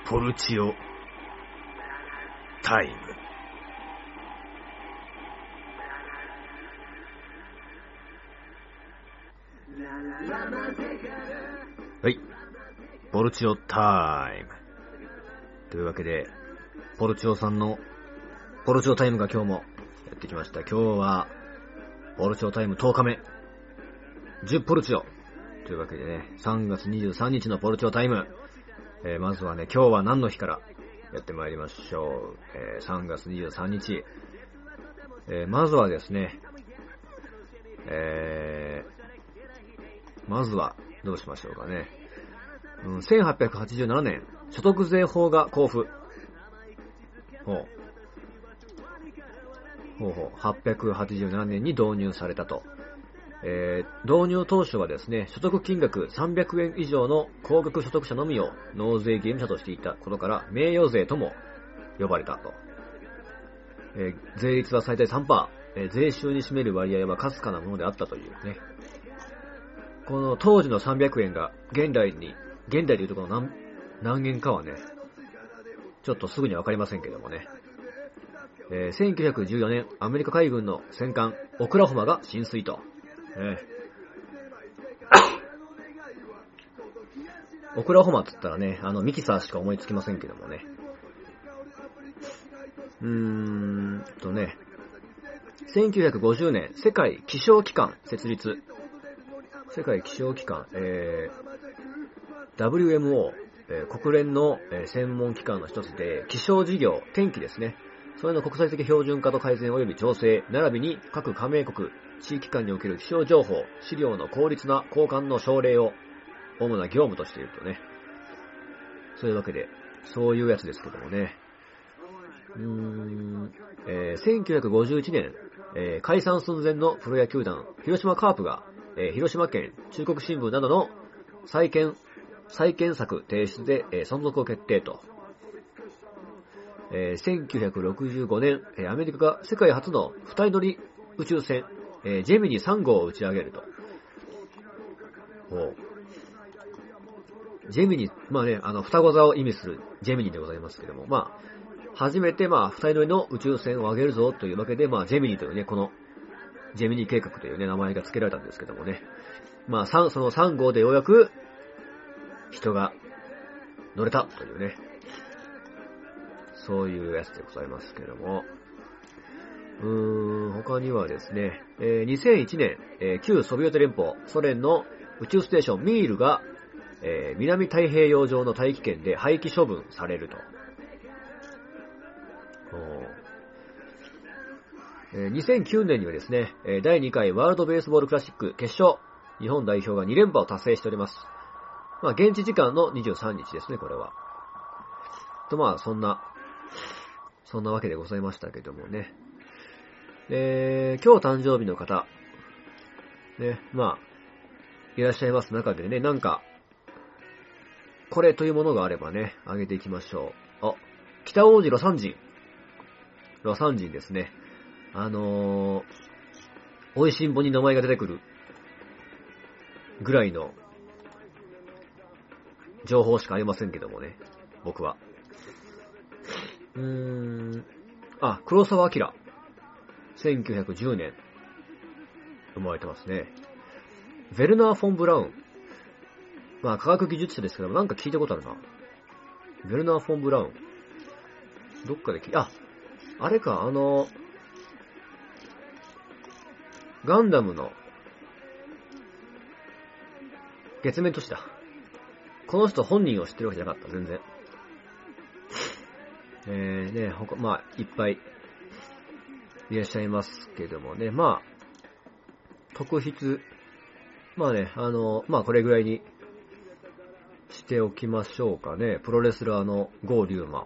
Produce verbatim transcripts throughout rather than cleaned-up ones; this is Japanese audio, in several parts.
ポルチオタイム。はい、ポルチオタイムというわけで、ポルチオさんのポルチオタイムが今日もやってきました。今日はポルチオタイムとおかめ、じゅうポルチオというわけでね、さんがつにじゅうさんにちのポルチオタイム、えー、まずはね、今日は何の日からやってまいりましょう。えー、さんがつにじゅうさんにち、えー、まずはですね、えー、まずはどうしましょうかね。うん、せんはっぴゃくはちじゅうななねん、所得税法が公布。ほう。ほうほう。はっぴゃくはちじゅうななねんに導入されたと。えー、導入当初はですね、所得金額さんびゃくえん以上の高額所得者のみを納税義務者としていたことから、名誉税とも呼ばれたと。えー、税率は最大 さんパーセント、えー、税収に占める割合はかすかなものであったというね。この当時のさんびゃくえんが現代に、現代でいうとこの何、何円かはね、ちょっとすぐにわかりませんけどもね。えー、せんきゅうひゃくじゅうよねん、アメリカ海軍の戦艦オクラホマが浸水と。えー、オクラホマって言ったらね、あのミキサーしか思いつきませんけどもね。うーんとね、せんきゅうひゃくごじゅうねん、世界気象機関設立。世界気象機関、えー、ダブリューエムオー、えー、国連の、えー、専門機関の一つで、気象事業、天気ですね。それの国際的標準化と改善及び調整、並びに各加盟国、地域間における気象情報、資料の効率な交換の奨励を主な業務としているとね。そういうわけで、そういうやつですけどもね。うーん、えー、せんきゅうひゃくごじゅういちねん、えー、解散寸前のプロ野球団、広島カープが、えー、広島県中国新聞などの再建、再建策提出で、えー、存続を決定と。えー、せんきゅうひゃくろくじゅうごねん、えー、アメリカが世界初の二人乗り宇宙船、えー、ジェミニさんごうを打ち上げると。ほう。ジェミニ、まあね、あの、双子座を意味するジェミニでございますけども、まあ、初めてまあ、二人乗りの宇宙船を上げるぞというわけで、まあ、ジェミニというね、この、ジェミニ計画というね、名前が付けられたんですけどもね。まあ、そのさんごうでようやく、人が乗れたというね。そういうやつでございますけども。うーん、他にはですね、えー、にせんいちねん、えー、旧ソビエト連邦、ソ連の宇宙ステーションミールが、えー、南太平洋上の大気圏で廃棄処分されると。えー、にせんきゅうねんにはですね、だいにかいワールドベースボールクラシック決勝、日本代表がにれんぱを達成しております。まあ、現地時間のにじゅうさんにちですね、これは。と、まあ、そんな、そんなわけでございましたけどもね。えー、今日誕生日の方、ね、まあ、いらっしゃいます中でね、なんか、これというものがあればね、あげていきましょう。あ、北王子ロサン人。ロサン人ですね。あのー、美味しんぼに名前が出てくるぐらいの情報しかありませんけどもね、僕は。うーん、あ、黒澤明。せんきゅうひゃくじゅうねん。生まれてますね。ヴェルナー・フォン・ブラウン。まあ、科学技術者ですけども、なんか聞いたことあるな。ヴェルナー・フォン・ブラウン。どっかで聞い、あ、あれか、あの、ガンダムの、月面都市だ。この人本人を知ってるわけじゃなかった、全然。えー、ね、ほか、まあ、いっぱい、いらっしゃいますけどもね、まあ、特筆、まあね、あの、まあこれぐらいにしておきましょうかね。プロレスラーのゴーリューマ。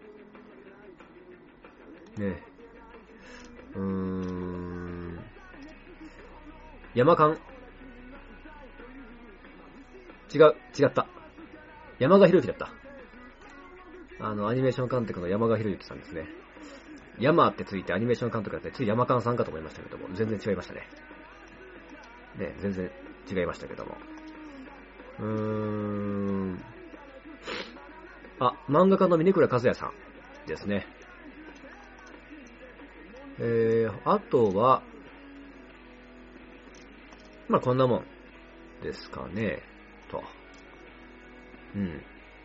ね。うーん。山間。違う、違った。山賀博之だった。あの、アニメーション監督の山賀博之さんですね。山ってついてアニメーション監督だってつい山間さんかと思いましたけども、全然違いましたね。ね、全然違いましたけども。うーん。 あ、漫画家の峰倉和也さんですね。えー、あとは、まあこんなもんですかね、と。うん。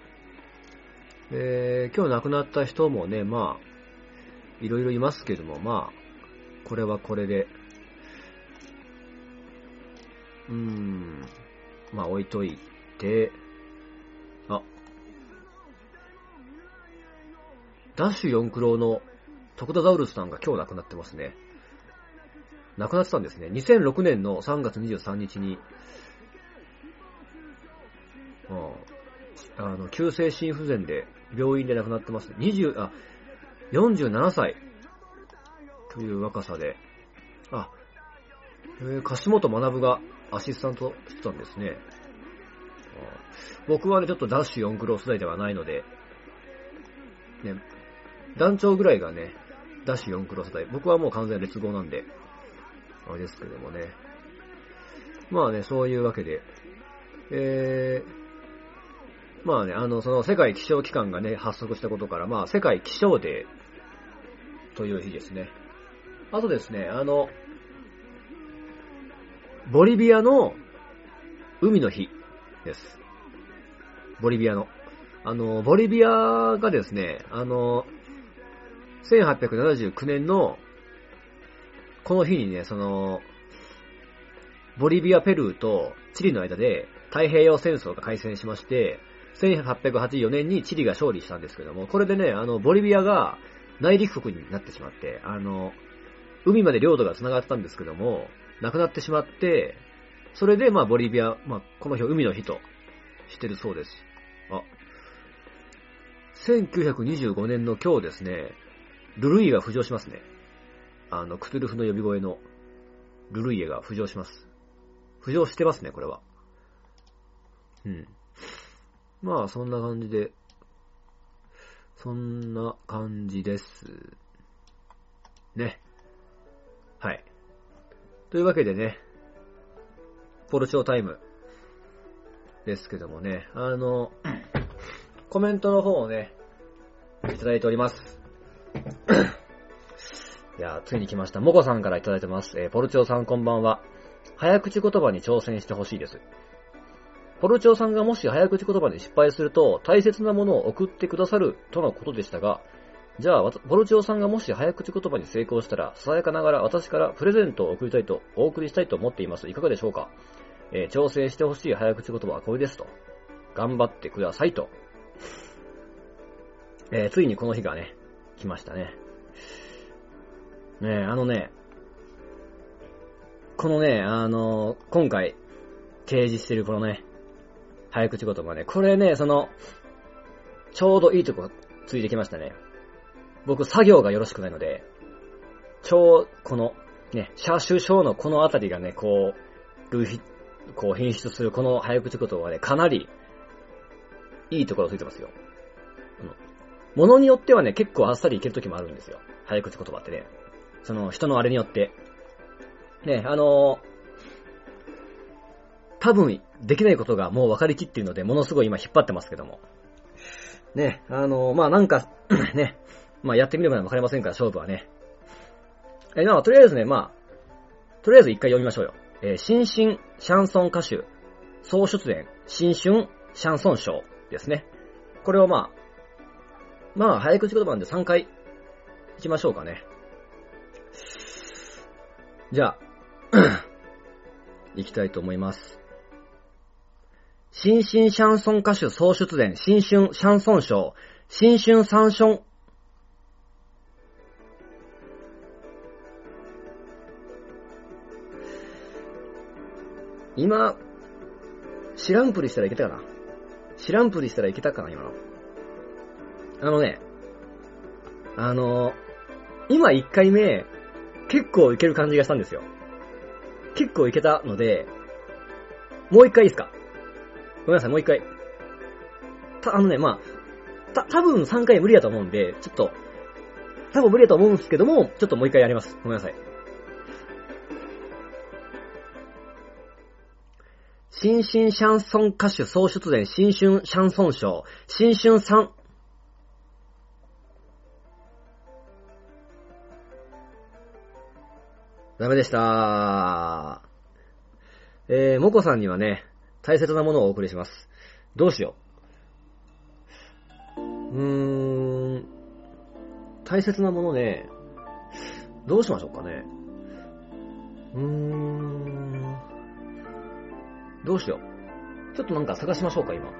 えー、今日亡くなった人もね、まあ、いろいろいますけども、まあ、これはこれで、うーん、まあ置いといて、あ、ダッシュ四クロの徳田ザウルスさんが今日亡くなってますね。亡くなってたんですね。にせんろくねんのさんがつにじゅうさんにちに、あの、急性心不全で病院で亡くなってますね。にじゅう、あ、よんじゅうななさいという若さで、あ、えー、樫本学がアシスタントしてたんですね。僕はね、ちょっとダッシュよんクロ世代ではないので、ね、団長ぐらいがね、ダッシュよんクロ世代。僕はもう完全劣後なんで、あれですけどもね。まあね、そういうわけで、えー、まあね、あの、その世界気象機関がね、発足したことから、まあ、世界気象デーという日ですね。あとですね、あの、ボリビアの海の日です。ボリビアの。あの、ボリビアがですね、あの、せんはっぴゃくななじゅうきゅうねんの、この日にね、その、ボリビア、ペルーとチリの間で太平洋戦争が開戦しまして、せんはっぴゃくはちじゅうよねんにチリが勝利したんですけども、これでね、あの、ボリビアが内陸国になってしまって、あの、海まで領土が繋がったんですけども、なくなってしまって、それでまあボリビア、まあこの日を海の日としてるそうです。あ、せんきゅうひゃくにじゅうごねんの今日ですね、ルルイエが浮上しますね。あの、クトゥルフの呼び声のルルイエが浮上します。浮上してますね、これは。うん。まあ、そんな感じで、そんな感じです。ね。はい。というわけでね、ポルチョタイムですけどもね、あの、コメントの方をね、いただいております。いや、ついに来ました。モコさんからいただいてます。えー、ポルチョさんこんばんは。早口言葉に挑戦してほしいです。ポルチョさんがもし早口言葉に失敗すると、大切なものを送ってくださるとのことでしたが、じゃあ、ポルチョさんがもし早口言葉に成功したら、ささやかながら私からプレゼントを送りたいと、お送りしたいと思っています。いかがでしょうか？えー、挑戦してほしい早口言葉はこれですと。頑張ってくださいと。えー、ついにこの日がね、来ましたね。ねえ、あのね、このね、あのー、今回、提示してるこのね、早口言葉ね、これね、その、ちょうどいいとこついてきましたね。僕、作業がよろしくないので、ちょう、この、ね、シャーシューショーのこのあたりがね、こう、類、こう、品質するこの早口言葉はね、かなり、いいところついてますよ。ものによってはね、結構あっさりいけるときもあるんですよ。早口言葉ってね。その、人のあれによって。ね、あのー、多分、できないことがもう分かりきっているので、ものすごい今引っ張ってますけども。ね、あのー、まあなんか、ね、まあやってみれば分かりませんから、勝負はね。え、まあとりあえずね、まあ、とりあえず一回読みましょうよ。えー、新進シャンソン歌手、総出演、新春シャンソン賞ですね。これをまあ、まあ早口言葉なんでさんかい行きましょうかね。じゃあ、行きたいと思います。新進シャンソン歌手総出演、新春シャンソン賞、新春サンション。今、知らんぷりしたらいけたかな？知らんぷりしたらいけたかな今の。あのね、あの、今いっかいめ、結構いける感じがしたんですよ。結構いけたので、もう一回いいですか？ごめんなさい、もう一回。た、あのね、まあ、た、多分さんかい無理だと思うんで、ちょっと、多分無理だと思うんですけども、ちょっともう一回やります。ごめんなさい。新進シャンソン歌手総出演新春シャンソン賞、新春さん、 ダメでしたー。えー、モコさんにはね、大切なものをお送りします。どうしよう。うーん、大切なものね、どうしましょうかね。うーん、どうしよう。ちょっとなんか探しましょうか、今。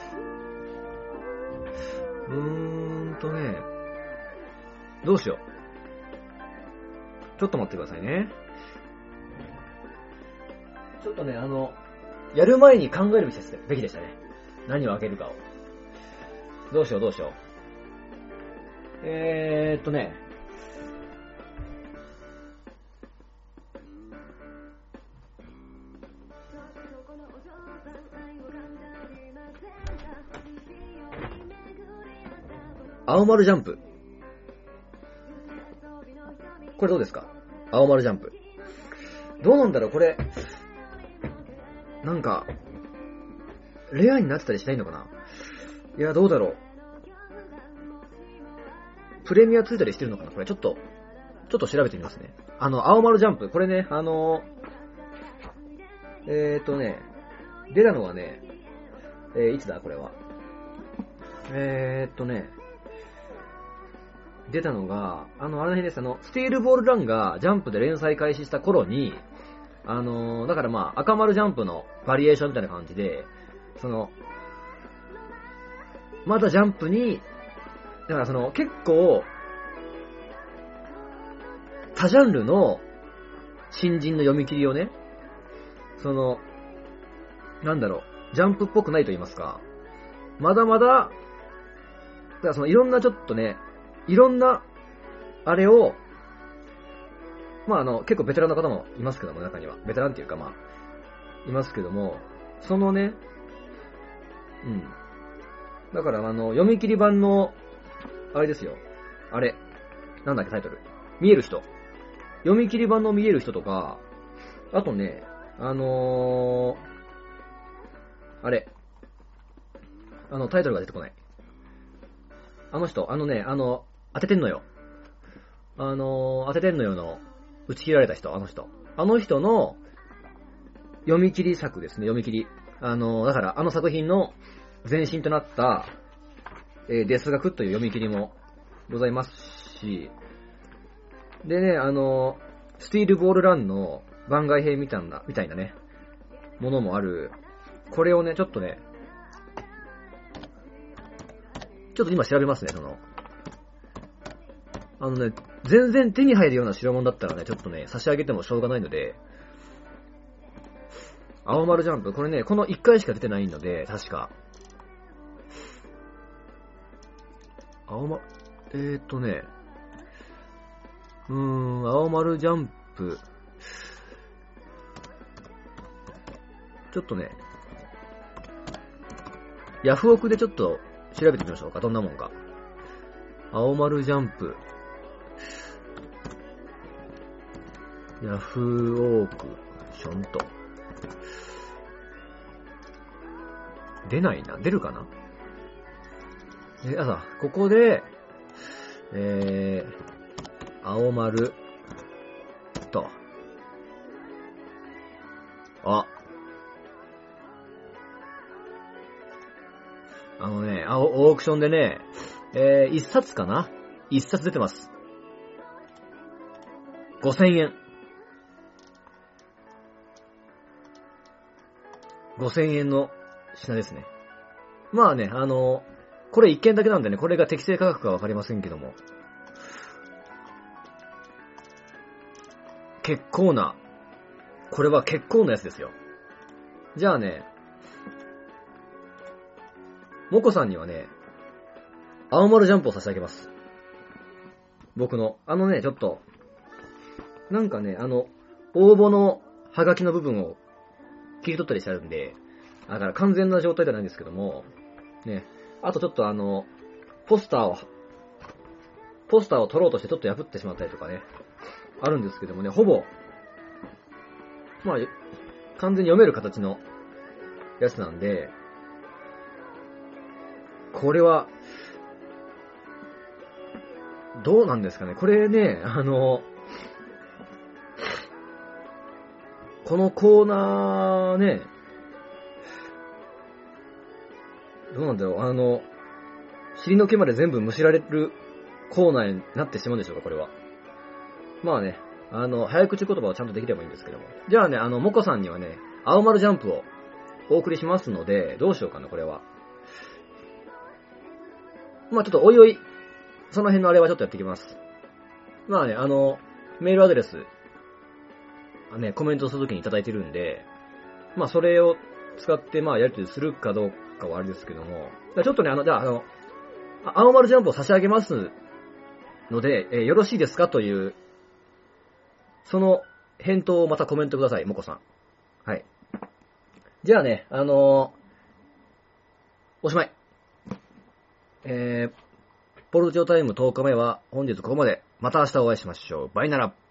うーんとね、どうしよう。ちょっと待ってくださいね。ちょっとね、あの、やる前に考えるべきでしたね。何を開けるかを。どうしようどうしよう。えーっとね。青丸ジャンプ。これどうですか？青丸ジャンプ。どうなんだろうこれ。なんか、レアになってたりしないのかな？いや、どうだろう。プレミアついたりしてるのかなこれちょっと、ちょっと調べてみますね。あの、青丸ジャンプ。これね、あの、えーっとね、出たのはね、えー、いつだこれは。えーっとね、出たのが、あの、あの辺です。あの、スティールボールランがジャンプで連載開始した頃に、あのー、だからまあ、赤丸ジャンプのバリエーションみたいな感じで、その、まだジャンプに、だからその、結構、他ジャンルの新人の読み切りをね、その、なんだろう、ジャンプっぽくないと言いますか、まだまだ、だからそのいろんなちょっとね、いろんな、あれを、まああの、結構ベテランの方もいますけども、中には。ベテランっていうかまあ、いますけども、そのね、うん。だからあの、読み切り版の、あれですよ。あれ。なんだっけタイトル。見える人。読み切り版の見える人とか、あとね、あのー、あれ。あの、タイトルが出てこない。あの人、あのね、あの、当ててんのよ。あのー、当ててんのよの、打ち切られた人、あの人。あの人の、読み切り作ですね、読み切り。あのー、だから、あの作品の前身となった、えー、デス学という読み切りもございますし、でね、あのー、スティールボールランの番外編みたいな、みたいなね、ものもある。これをね、ちょっとね、ちょっと今調べますね、その、あのね、全然手に入るような代物だったらね、ちょっとね、差し上げてもしょうがないので、青丸ジャンプ、これね、このいっかいしか出てないので、確か。青丸、えーっとね、うーん、青丸ジャンプ、ちょっとね、ヤフオクでちょっと調べてみましょうか、どんなもんか。青丸ジャンプ、ヤフオークションと。出ないな。出るかな。え、あさ、ここで、えー、青丸と。あ。あのね、あ、オークションでね、えー、一冊かな一冊出てます。ごせんえん。ごせんえんの品ですね。まあね、あの、これ一件だけなんでね、これが適正価格かわかりませんけども。結構な、これは結構なやつですよ。じゃあね、モコさんにはね、青丸ジャンプを差し上げます。僕の、あのね、ちょっと、なんかね、あの、応募のハガキの部分を切り取ったりしてあるんで、だから完全な状態ではないんですけども、ね、あとちょっとあの、ポスターを、ポスターを取ろうとしてちょっと破ってしまったりとかね、あるんですけどもね、ほぼ、まあ、完全に読める形のやつなんで、これは、どうなんですかね。これね、あの、 このコーナーね、どうなんだろう、あの、尻の毛まで全部むしられるコーナーになってしまうんでしょうか、これは。まあね、あの、早口言葉をちゃんとできればいいんですけども。じゃあね、あの、モコさんにはね、青丸ジャンプをお送りしますので、どうしようかな、これは。まあちょっとおいおい、その辺のあれはちょっとやっていきます。まあね、あの、メールアドレス、ね、コメントするときにいただいてるんで、まあそれを使って、まあやり取りするかどうかはあれですけども、ちょっとね、あの、じゃあ、あの、青丸ジャンプを差し上げますので、えー、よろしいですかという、その返答をまたコメントください、モコさん。はい。じゃあね、あのー、おしまい。えー、ポルトジオタイムとおかめは本日ここまで。また明日お会いしましょう。バイなら。